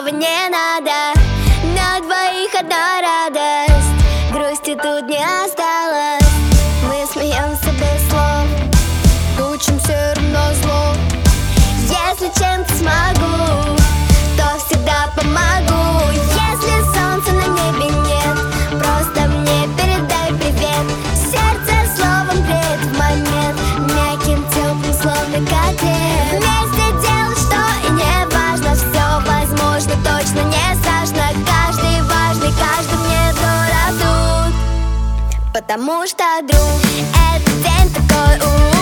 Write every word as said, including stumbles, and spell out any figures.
слова не надо. На двоих одна радость, грусти тут не осталось. Мы смеемся без слов, учимся равно зло. Если чем-то смогу, то всегда помогу. Если солнца на небе нет, просто мне передай привет. Сердце словом греет в момент, мягким, теплым, словно котлет. Вместе делать, что и не важно, все возможно, точно не страшно. Каждый важный, каждый мне дорог тут, потому что друг — это день такой, у